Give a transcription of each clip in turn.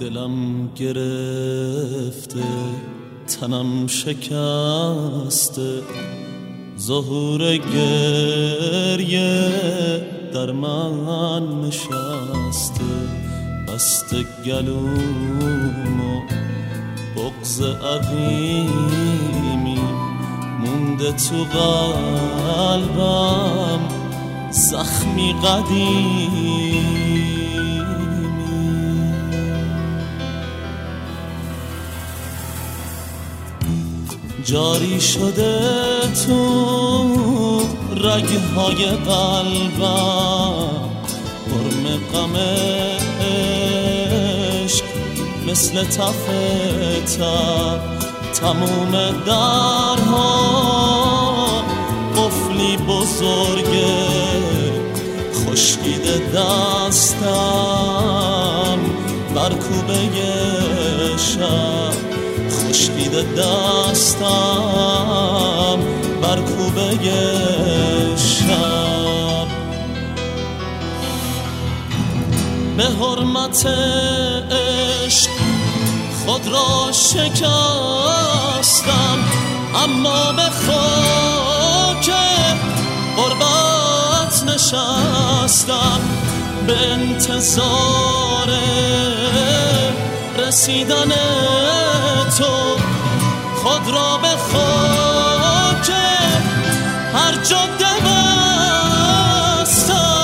دلم گرفته تنم شکسته ظهور گریه در من نشسته بسته گلوم و بغض عقیمی مونده تو قلبم زخمی قدیمی جاری شده تو رگهای قلبم برم غم عشق مثل تف تب تموم درها قفلی بزرگه خشکیده دستم بر کوبه شب خشکیده دستم بر کوبه شب به حرمت عشق خود را شکستم اما به خاک غربت نشستم به انتظار رسیدن تو خود را به خاک هر جاده بستم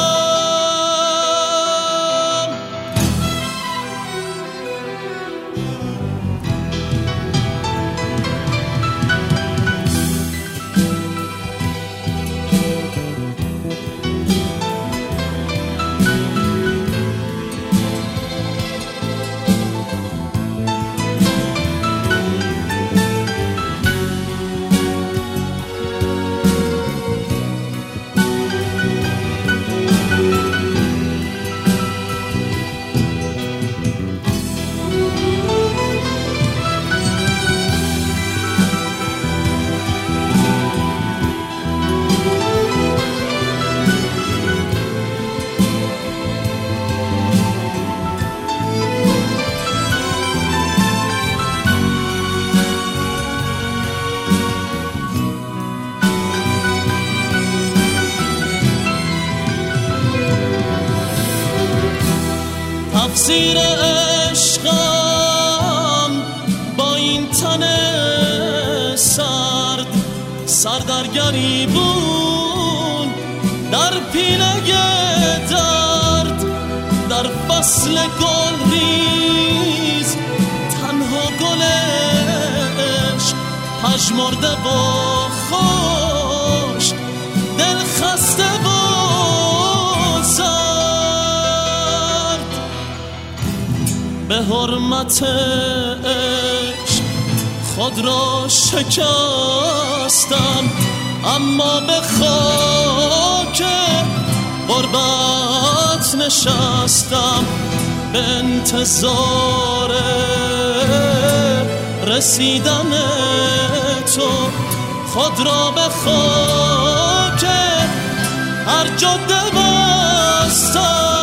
تفسیر عشقم با این تن سر در گریبون در پینه درد در فصل گل ریز تنها گل عشق پژمرده و خوش دل خسته و به حرمت عشق خود را شکستم اما به خاک غربت نشستم به انتظار رسیدن تو خود را به خاک هر جاده بستم